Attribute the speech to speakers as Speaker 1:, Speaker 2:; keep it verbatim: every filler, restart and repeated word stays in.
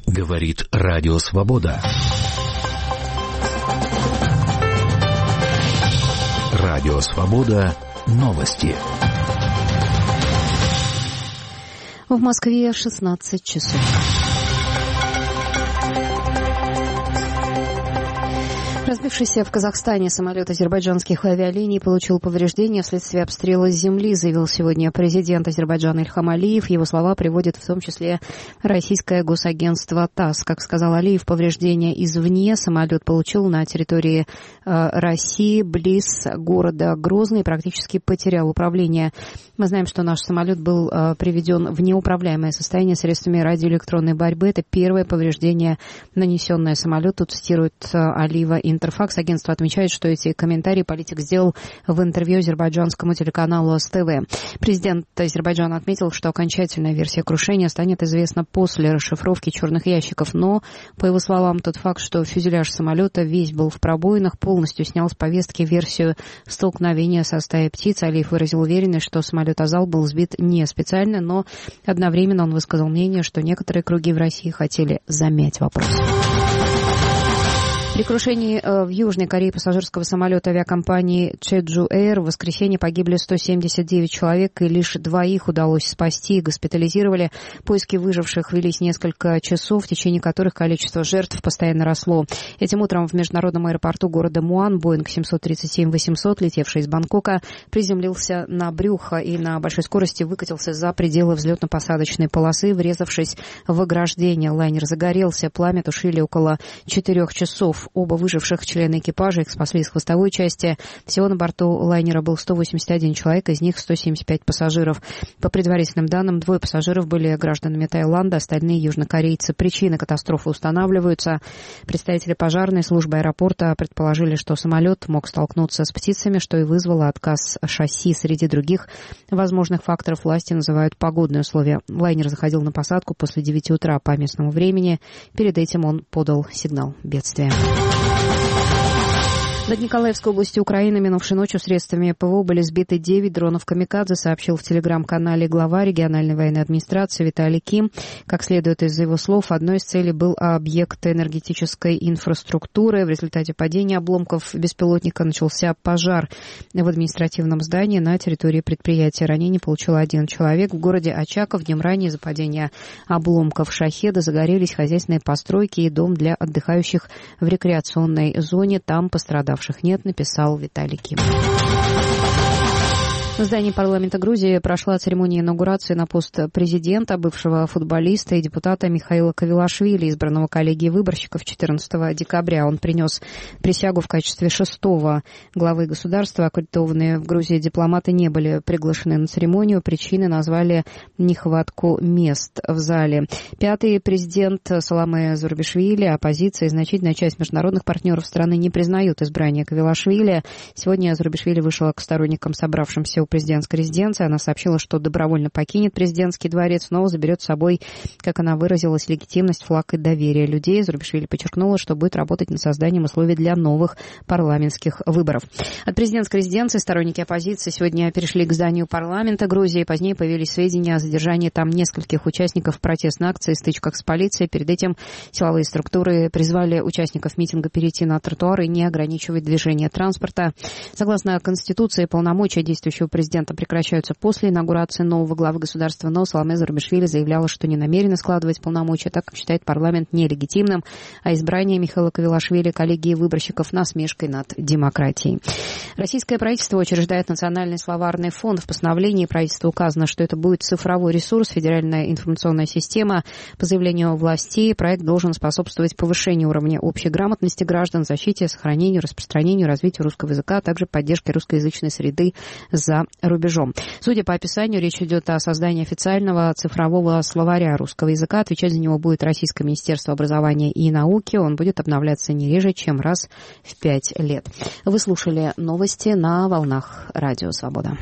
Speaker 1: Говорит Радио Свобода. Радио Свобода. Новости.
Speaker 2: В Москве шестнадцать часов. Разбившийся в Казахстане самолет азербайджанских авиалиний получил повреждения вследствие обстрела с земли, заявил сегодня президент Азербайджана Ильхам Алиев. Его слова приводит в том числе российское госагентство ТАСС. Как сказал Алиев, повреждения извне самолет получил на территории э, России, близ города Грозный, практически потерял управление. Мы знаем, что наш самолет был э, приведен в неуправляемое состояние средствами радиоэлектронной борьбы. Это первое повреждение, нанесенное самолету, цитирует э, Алиева Интерфакс. Агентство отмечает, что эти комментарии политик сделал в интервью азербайджанскому телеканалу СТВ. Президент Азербайджана отметил, что окончательная версия крушения станет известна после расшифровки черных ящиков. Но, по его словам, тот факт, что фюзеляж самолета весь был в пробоинах, полностью снял с повестки версию столкновения со стаей птиц. Алиев выразил уверенность, что самолет «Азал» был сбит не специально, но одновременно он высказал мнение, что некоторые круги в России хотели замять вопрос. При крушении в Южной Корее пассажирского самолета авиакомпании Jeju Air в воскресенье погибли сто семьдесят девять человек, и лишь двоих удалось спасти и госпитализировали. Поиски выживших велись несколько часов, в течение которых количество жертв постоянно росло. Этим утром в международном аэропорту города Муан Боинг семьсот тридцать семь восемьсот, летевший из Бангкока, приземлился на брюхо и на большой скорости выкатился за пределы взлетно-посадочной полосы, врезавшись в ограждение. Лайнер загорелся, пламя тушили около четырех часов. Оба выживших члена экипажа, их спасли из хвостовой части. Всего на борту лайнера был сто восемьдесят один человек, из них сто семьдесят пять пассажиров. По предварительным данным, двое пассажиров были гражданами Таиланда, остальные южнокорейцы. Причины катастрофы устанавливаются. Представители пожарной службы аэропорта предположили, что самолет мог столкнуться с птицами, что и вызвало отказ шасси. Среди других возможных факторов власти называют погодные условия. Лайнер заходил на посадку после девяти утра по местному времени. Перед этим он подал сигнал бедствия. Над Николаевской областью Украины минувшей ночью средствами ПВО были сбиты девять дронов «Камикадзе», сообщил в телеграм-канале глава региональной военной администрации Виталий Ким. Как следует из его слов, одной из целей был объект энергетической инфраструктуры. В результате падения обломков беспилотника начался пожар в административном здании на территории предприятия. Ранение получил один человек. В городе Очаков днем ранее из-за падения обломков «Шахеда» загорелись хозяйственные постройки и дом для отдыхающих в рекреационной зоне. Там пострадавших нет, написал Виталий Ким. В здании парламента Грузии прошла церемония инаугурации на пост президента, бывшего футболиста и депутата Михаила Кавилашвили, избранного коллегией выборщиков четырнадцатого декабря. Он принес присягу в качестве шестого главы государства. Аккредитованные в Грузии дипломаты не были приглашены на церемонию. Причины назвали нехватку мест в зале. Пятый президент Саломе Зурбишвили, оппозиция и значительная часть международных партнеров страны не признают избрание Кавилашвили. Сегодня Зурбишвили вышла к сторонникам собравшимся у президентской резиденции. Она сообщила, что добровольно покинет президентский дворец, но заберет с собой, как она выразилась, легитимность, флаг и доверие людей. Зурбишвили подчеркнула, что будет работать над созданием условий для новых парламентских выборов. От президентской резиденции сторонники оппозиции сегодня перешли к зданию парламента Грузии. Позднее появились сведения о задержании там нескольких участников протестной акции и стычках с полицией. Перед этим силовые структуры призвали участников митинга перейти на тротуар и не ограничивать движение транспорта. Согласно Конституции, полномочия действующего президента прекращаются после инаугурации нового главы государства, но Саломе Зурбишвили заявляла, что не намерена складывать полномочия, так как считает парламент нелегитимным, а избрание Михаила Кавилашвили коллегии выборщиков насмешкой над демократией. Российское правительство учреждает национальный словарный фонд. В постановлении правительства указано, что это будет цифровой ресурс, федеральная информационная система. По заявлению властей, проект должен способствовать повышению уровня общей грамотности граждан, защите, сохранению, распространению, развитию русского языка, а также поддержке русскоязычной среды за рубежом. Судя по описанию, речь идет о создании официального цифрового словаря русского языка. Отвечать за него будет Российское министерство образования и науки. Он будет обновляться не реже, чем раз в пять лет. Вы слушали новости на волнах Радио Свобода.